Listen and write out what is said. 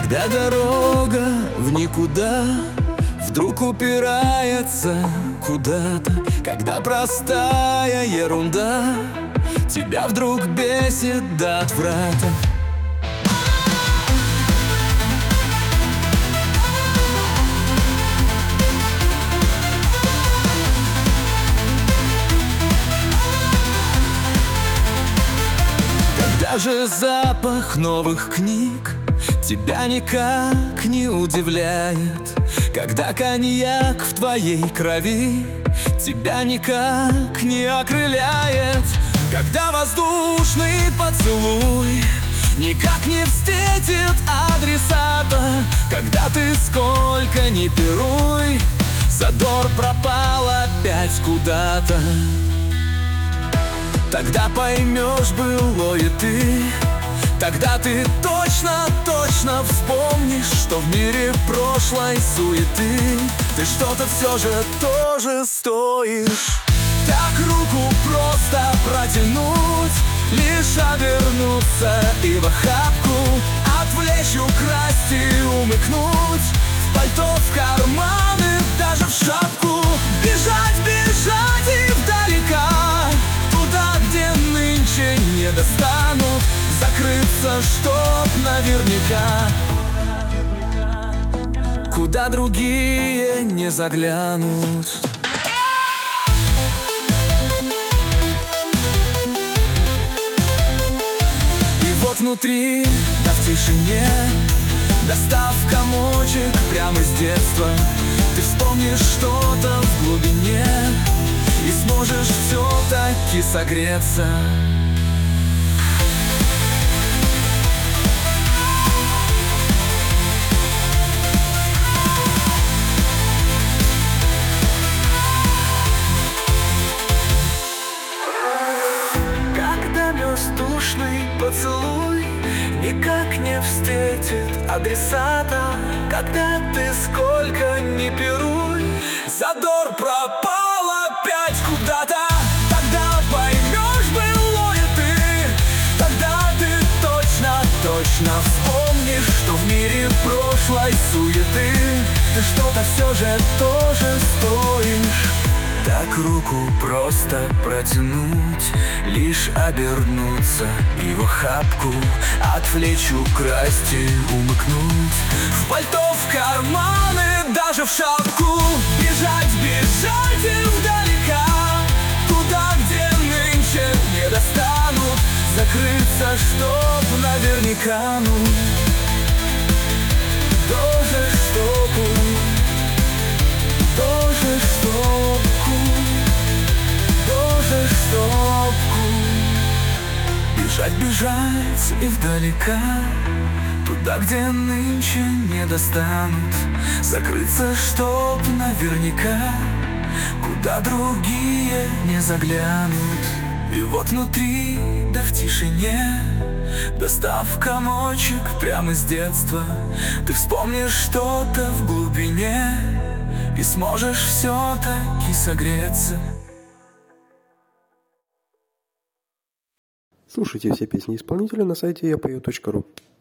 Когда дорога в никуда вдруг упирается куда-то, когда простая ерунда тебя вдруг бесит до отврата. Когда же запах новых книг тебя никак не удивляет, когда коньяк в твоей крови тебя никак не окрыляет, когда воздушный поцелуй никак не встретит адресата, когда ты сколько ни пируй, задор пропал опять куда-то. Тогда поймешь былое ты, тогда ты точно вспомнишь, что в мире прошлой суеты ты что-то все же тоже стоишь. Так руку просто протянуть, лишь обернуться и в охапку отвлечь, украсть и умыкнуть, в пальто, в карманы, даже в шапку. Бежать и вдалека, туда, где нынче не достанут, закрыться, чтоб наверняка, куда другие не заглянут. И вот внутри, да в тишине, достав комочек прямо с детства, ты вспомнишь что-то в глубине и сможешь все-таки согреться. Воздушный поцелуй никак не встретит адресата, когда ты сколько ни пируй, задор пропал опять куда-то. Тогда поймешь былое ты, тогда ты точно вспомнишь, что в мире прошлой суеты ты что-то все же тоже стоишь. Так руку просто протянуть, лишь обернуться и в охапку отвлечь, украсть и умыкнуть, в пальто, в карманы, даже в шапку. Бежать и вдалека, туда, где нынче не достанут, закрыться, чтоб наверняка, ну тоже штопу, тоже штопку, тоже штопку. Бежать и вдалека, туда, где нынче не достанут, закрыться, чтоб наверняка, куда другие не заглянут. И вот внутри, да в тишине, достав комочек прямо с детства, ты вспомнишь что-то в глубине и сможешь все-таки согреться. Слушайте все песни исполнителя на сайте yapою.ru.